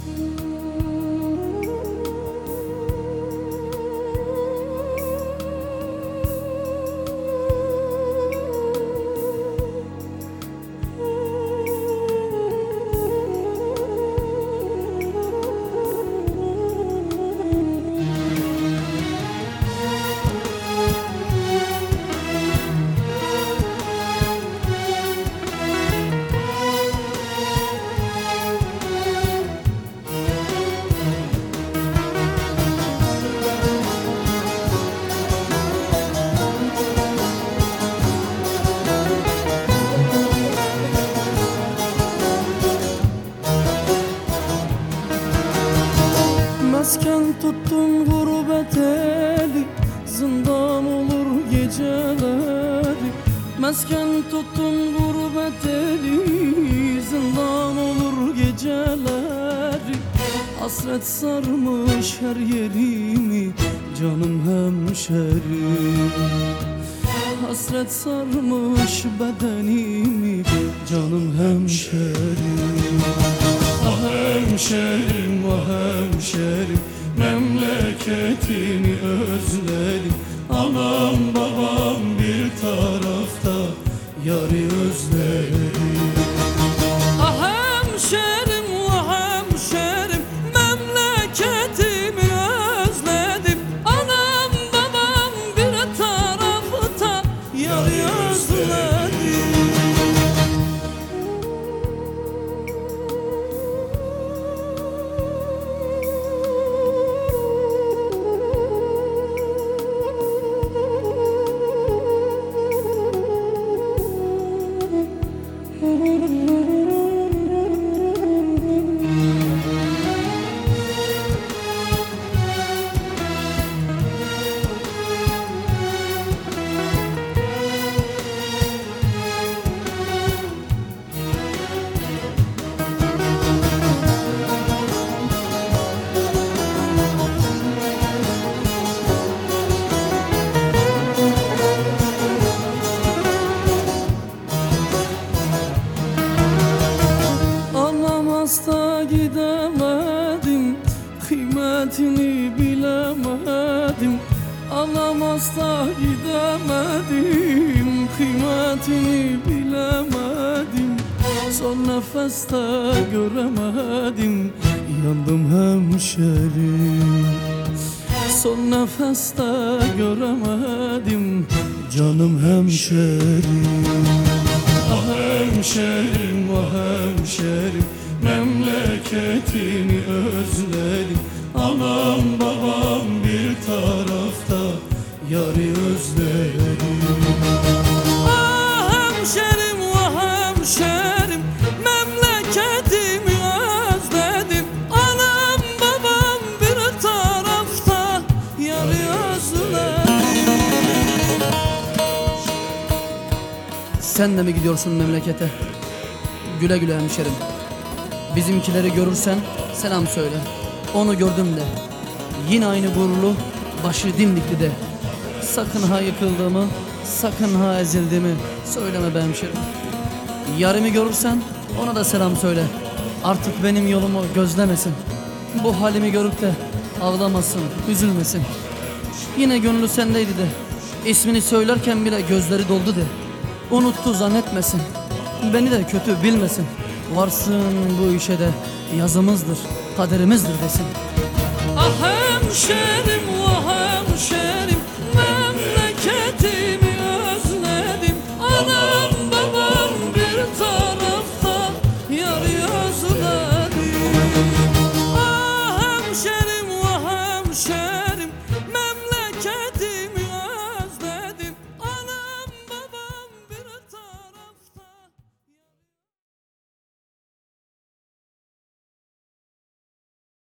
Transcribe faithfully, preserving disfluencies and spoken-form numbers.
Mesken tuttun gurbet eli, zindan olur geceleri. Mesken tuttun gurbet eli, zindan olur geceleri. Hasret sarmış her yerimi, canım hemşerim. Hasret sarmış bedenimi, canım hemşerim. Ah hemşerim, ah hemşerim, memleketini özledim. Anam babam bir tarafta, yarı özledim. Ah hemşerim, ah hemşerim, memleketimi özledim. Anam babam bir tarafta, yarı özledim. Hasta gidemedim, kıymetini bilemedim. Anam hasta gidemedim, kıymetini bilemedim. Son nefeste göremedim, yandım hemşerim. Son nefeste göremedim, canım hemşerim. Ah hemşerim, ah hemşerim, memleketini özledim. Anam babam bir tarafta, yarı özledim. Ah hemşerim, ah hemşerim, memleketimi özledim. Anam babam bir tarafta, yarı özledim. Sen de mi gidiyorsun memlekete? Güle güle hemşerim. Bizimkileri görürsen selam söyle. Onu gördüm de, yine aynı gururlu, başı dimdikli de. Sakın ha yıkıldığımı, sakın ha ezildiğimi söyleme be hemşerim. Yarımı görürsen ona da selam söyle. Artık benim yolumu gözlemesin. Bu halimi görüp de ağlamasın, üzülmesin. Yine gönlü sendeydi de, ismini söylerken bile gözleri doldu de. Unuttu zannetmesin, beni de kötü bilmesin. Varsın bu işe de yazımızdır, kaderimizdir desin. Ah hemşerim, ah hemşerim,